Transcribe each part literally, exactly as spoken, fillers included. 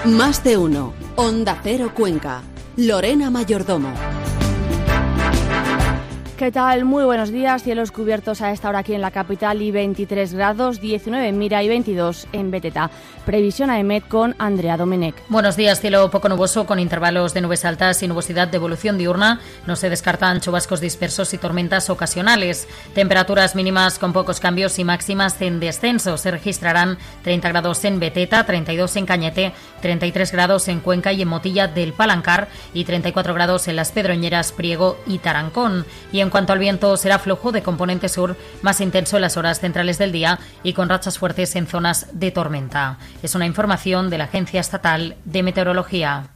Más de uno. Onda Cero Cuenca. Lorena Mayordomo. ¿Qué tal? Muy buenos días. Cielos cubiertos a esta hora aquí en la capital y veintitrés grados, diecinueve en Mira y veintidós en Beteta. Previsión a EMET con Andrea Domenech. Buenos días. Cielo poco nuboso con intervalos de nubes altas y nubosidad de evolución diurna. No se descartan chubascos dispersos y tormentas ocasionales. Temperaturas mínimas con pocos cambios y máximas en descenso. Se registrarán treinta grados en Beteta, treinta y dos en Cañete, treinta y tres grados en Cuenca y en Motilla del Palancar y treinta y cuatro grados en Las Pedroñeras, Priego y Tarancón. Y en cuanto al viento, será flojo de componente sur, más intenso en las horas centrales del día y con rachas fuertes en zonas de tormenta. Es una información de la Agencia Estatal de Meteorología.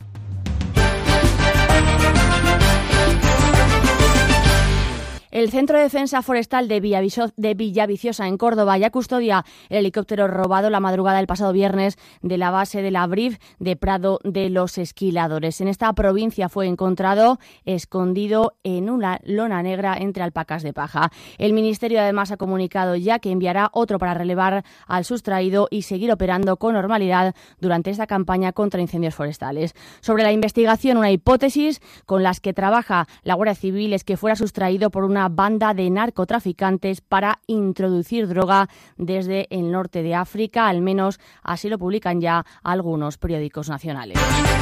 El Centro de Defensa Forestal de, Villaviso- de Villaviciosa, en Córdoba, ya custodia el helicóptero robado la madrugada del pasado viernes de la base de la B R I F de Prado de los Esquiladores. En esta provincia fue encontrado escondido en una lona negra entre alpacas de paja. El Ministerio además ha comunicado ya que enviará otro para relevar al sustraído y seguir operando con normalidad durante esta campaña contra incendios forestales. Sobre la investigación, una hipótesis con las que trabaja la Guardia Civil es que fuera sustraído por una banda de narcotraficantes para introducir droga desde el norte de África, al menos así lo publican ya algunos periódicos nacionales.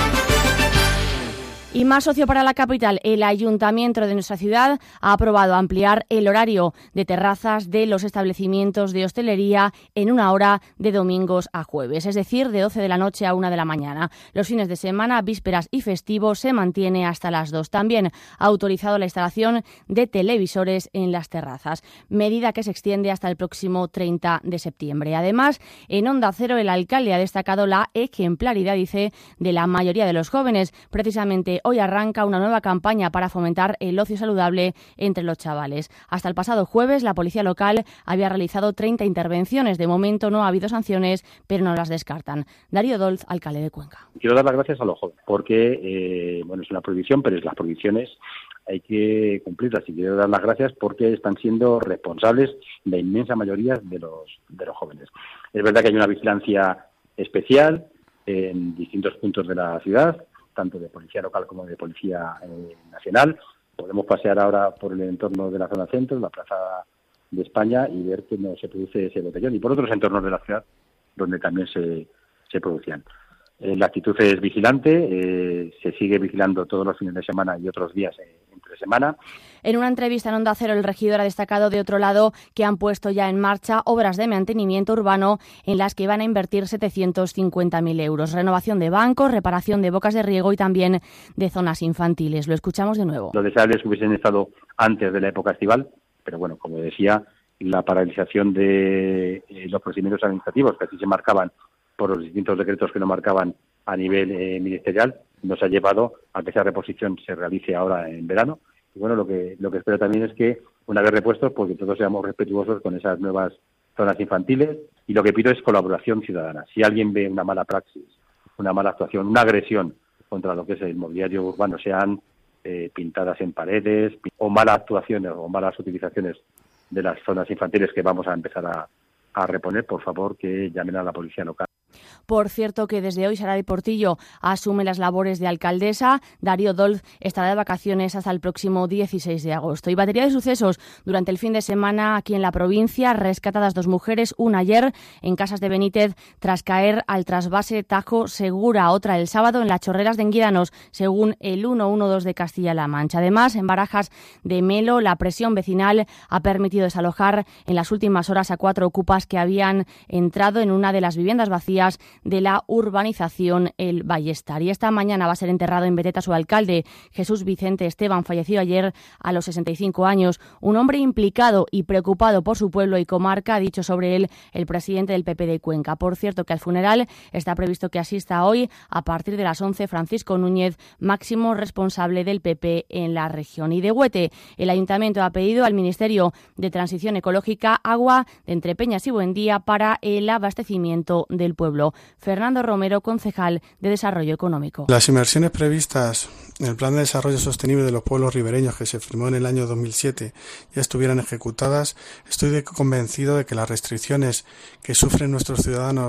Y más socio para la capital. El Ayuntamiento de nuestra ciudad ha aprobado ampliar el horario de terrazas de los establecimientos de hostelería en una hora de domingos a jueves, es decir, de doce de la noche a una de la mañana. Los fines de semana, vísperas y festivos se mantiene hasta las dos. También ha autorizado la instalación de televisores en las terrazas, medida que se extiende hasta el próximo treinta de septiembre. Además, en Onda Cero, el alcalde ha destacado la ejemplaridad, dice, de la mayoría de los jóvenes. Precisamente hoy arranca una nueva campaña para fomentar el ocio saludable entre los chavales. Hasta el pasado jueves, la policía local había realizado treinta intervenciones. De momento no ha habido sanciones, pero no las descartan. Darío Dolz, alcalde de Cuenca. Quiero dar las gracias a los jóvenes, porque eh, bueno, es una prohibición, pero es las prohibiciones hay que cumplirlas. Y quiero dar las gracias porque están siendo responsables la inmensa mayoría de los de los jóvenes. Es verdad que hay una vigilancia especial en distintos puntos de la ciudad, tanto de policía local como de policía eh, nacional. Podemos pasear ahora por el entorno de la zona centro, la Plaza de España, y ver que no se produce ese botellón, y por otros entornos de la ciudad donde también se, se producían. Eh, la actitud es vigilante, eh, se sigue vigilando todos los fines de semana y otros días eh, entre semana. En una entrevista en Onda Cero, el regidor ha destacado de otro lado que han puesto ya en marcha obras de mantenimiento urbano en las que van a invertir setecientos cincuenta mil euros. Renovación de bancos, reparación de bocas de riego y también de zonas infantiles. Lo escuchamos de nuevo. Lo deseable es que hubiesen estado antes de la época estival, pero bueno, como decía, la paralización de eh, los procedimientos administrativos que así se marcaban por los distintos decretos que lo marcaban a nivel eh, ministerial, nos ha llevado a que esa reposición se realice ahora en verano. Y bueno, lo que lo que espero también es que, una vez repuestos, pues que todos seamos respetuosos con esas nuevas zonas infantiles, y lo que pido es colaboración ciudadana. Si alguien ve una mala praxis, una mala actuación, una agresión contra lo que es el mobiliario urbano, sean eh, pintadas en paredes o malas actuaciones o malas utilizaciones de las zonas infantiles que vamos a empezar a, a reponer, por favor, que llamen a la policía local. Por cierto, que desde hoy Sara de Portillo asume las labores de alcaldesa. Darío Dolz estará de vacaciones hasta el próximo dieciséis de agosto. Y batería de sucesos durante el fin de semana aquí en la provincia. Rescatadas dos mujeres, una ayer en Casas de Benítez tras caer al trasvase Tajo Segura, otra el sábado en las Chorreras de Enguídanos, según el ciento doce de Castilla-La Mancha. Además, en Barajas de Melo, la presión vecinal ha permitido desalojar en las últimas horas a cuatro ocupas que habían entrado en una de las viviendas vacías de la urbanización El Ballestar. Y esta mañana va a ser enterrado en Beteta su alcalde, Jesús Vicente Esteban, fallecido ayer a los sesenta y cinco años. Un hombre implicado y preocupado por su pueblo y comarca, ha dicho sobre él el presidente del P P de Cuenca. Por cierto, que al funeral está previsto que asista hoy, a partir de las once, Francisco Núñez, máximo responsable del P P en la región. Y de Huete, el Ayuntamiento ha pedido al Ministerio de Transición Ecológica agua de Entrepeñas y Buendía para el abastecimiento del pueblo. Fernando Romero, concejal de Desarrollo Económico. Las inversiones previstas en el Plan de Desarrollo Sostenible de los Pueblos Ribereños, que se firmó en el año dos mil siete, ya estuvieran ejecutadas, estoy convencido de que las restricciones que sufren nuestros ciudadanos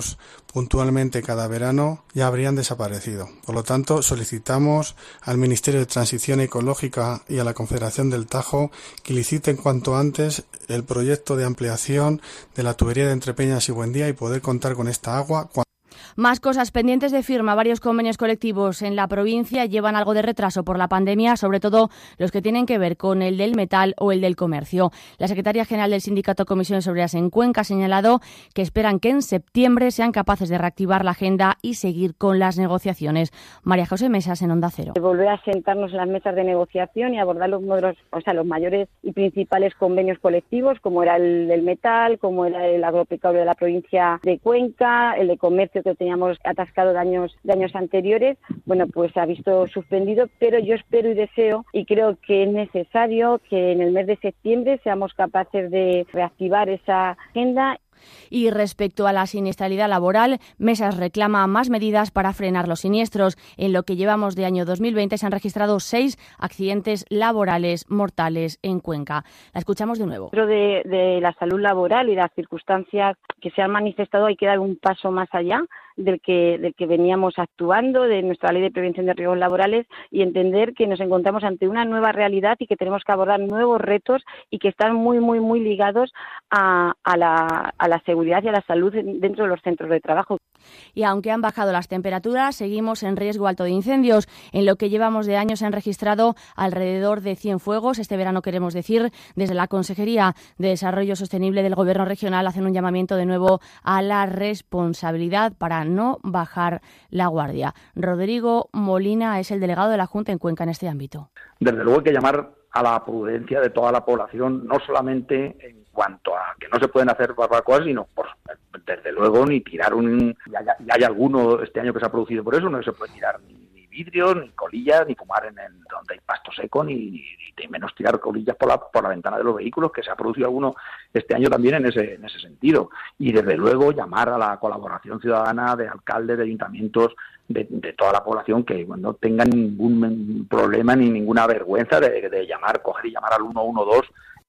puntualmente cada verano, ya habrían desaparecido. Por lo tanto, solicitamos al Ministerio de Transición Ecológica y a la Confederación del Tajo que liciten cuanto antes el proyecto de ampliación de la tubería de Entrepeñas y Buendía y poder contar con esta agua. Más cosas pendientes de firma. Varios convenios colectivos en la provincia llevan algo de retraso por la pandemia, sobre todo los que tienen que ver con el del metal o el del comercio. La secretaria general del Sindicato Comisiones Obreras en Cuenca ha señalado que esperan que en septiembre sean capaces de reactivar la agenda y seguir con las negociaciones. María José Mesas, en Onda Cero. Volver a sentarnos en las mesas de negociación y abordar los modelos, o sea, los mayores y principales convenios colectivos, como era el del metal, como era el agropecuario de la provincia de Cuenca, el de comercio que teníamos atascado de años, de años anteriores, bueno, pues se ha visto suspendido, pero yo espero y deseo y creo que es necesario que en el mes de septiembre seamos capaces de reactivar esa agenda. Y respecto a la siniestralidad laboral, Mesas reclama más medidas para frenar los siniestros. En lo que llevamos de año dos mil veinte se han registrado seis accidentes laborales mortales en Cuenca. La escuchamos de nuevo. Dentro de, de la salud laboral y las circunstancias que se han manifestado hay que dar un paso más allá del que, del que veníamos actuando, de nuestra ley de prevención de riesgos laborales, y entender que nos encontramos ante una nueva realidad y que tenemos que abordar nuevos retos y que están muy, muy, muy ligados a, a, la, a la seguridad y a la salud dentro de los centros de trabajo. Y aunque han bajado las temperaturas, seguimos en riesgo alto de incendios. En lo que llevamos de año se han registrado alrededor de cien fuegos. Este verano, queremos decir, desde la Consejería de Desarrollo Sostenible del Gobierno Regional hacen un llamamiento de nuevo a la responsabilidad para no bajar la guardia. Rodrigo Molina es el delegado de la Junta en Cuenca en este ámbito. Desde luego hay que llamar a la prudencia de toda la población, no solamente en cuanto a que no se pueden hacer barbacoas, sino por desde luego ni tirar un... Y hay, y hay alguno este año que se ha producido por eso, no se puede tirar ni, ni vidrios, ni colillas, ni fumar en el, donde hay pasto seco, ni, ni, ni menos tirar colillas por la, por la ventana de los vehículos, que se ha producido alguno este año también en ese, en ese sentido. Y desde luego llamar a la colaboración ciudadana de alcaldes, de ayuntamientos, de, de toda la población, que no tengan ningún problema ni ninguna vergüenza de, de llamar, coger y llamar al uno uno dos.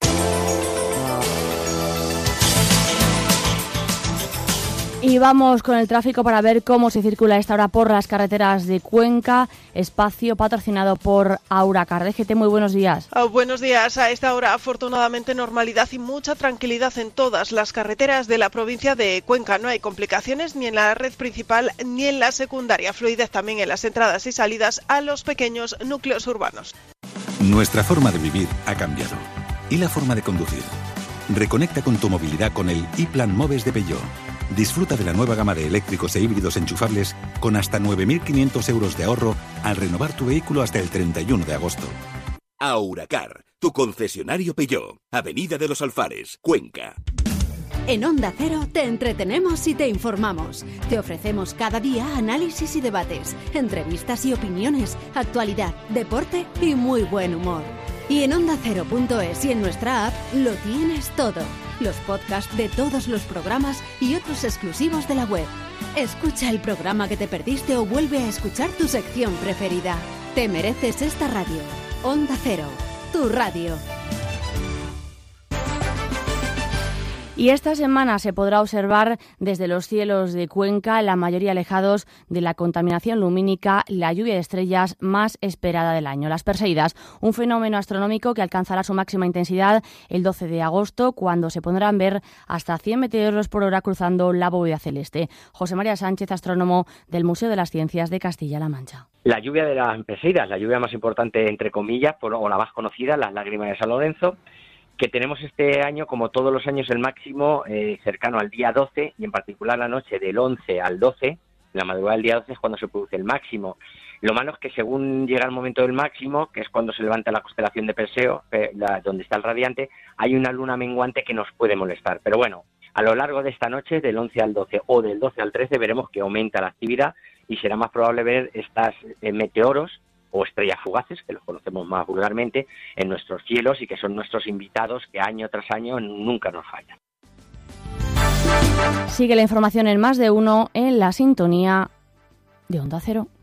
Y vamos con el tráfico para ver cómo se circula a esta hora por las carreteras de Cuenca. Espacio patrocinado por Auracar. D G T, muy buenos días. Oh, buenos días. A esta hora, afortunadamente, normalidad y mucha tranquilidad en todas las carreteras de la provincia de Cuenca. No hay complicaciones ni en la red principal ni en la secundaria. Fluidez también en las entradas y salidas a los pequeños núcleos urbanos. Nuestra forma de vivir ha cambiado. ¿Y la forma de conducir? Reconecta con tu movilidad con el iPlan Moves de Peugeot. Disfruta de la nueva gama de eléctricos e híbridos enchufables con hasta nueve mil quinientos euros de ahorro al renovar tu vehículo hasta el treinta y uno de agosto. Auracar, tu concesionario Peugeot, Avenida de los Alfares, Cuenca. En Onda Cero te entretenemos y te informamos. Te ofrecemos cada día análisis y debates, entrevistas y opiniones, actualidad, deporte y muy buen humor. Y en onda cero punto es y en nuestra app lo tienes todo. Los podcasts de todos los programas y otros exclusivos de la web. Escucha el programa que te perdiste o vuelve a escuchar tu sección preferida. Te mereces esta radio. Onda Cero, tu radio. Y esta semana se podrá observar desde los cielos de Cuenca, la mayoría alejados de la contaminación lumínica, la lluvia de estrellas más esperada del año, las Perseidas, un fenómeno astronómico que alcanzará su máxima intensidad el doce de agosto, cuando se podrán ver hasta cien meteoros por hora cruzando la bóveda celeste. José María Sánchez, astrónomo del Museo de las Ciencias de Castilla-La Mancha. La lluvia de las Perseidas, la lluvia más importante, entre comillas, por, o la más conocida, las lágrimas de San Lorenzo, que tenemos este año, como todos los años, el máximo eh, cercano al día doce, y en particular la noche del once al doce, la madrugada del día doce es cuando se produce el máximo. Lo malo es que según llega el momento del máximo, que es cuando se levanta la constelación de Perseo, eh, la, donde está el radiante, hay una luna menguante que nos puede molestar. Pero bueno, a lo largo de esta noche, del once al doce o del doce al trece, veremos que aumenta la actividad y será más probable ver estas eh, meteoros o estrellas fugaces, que los conocemos más vulgarmente, en nuestros cielos y que son nuestros invitados que año tras año nunca nos fallan. Sigue la información en Más de Uno en la sintonía de Onda Cero.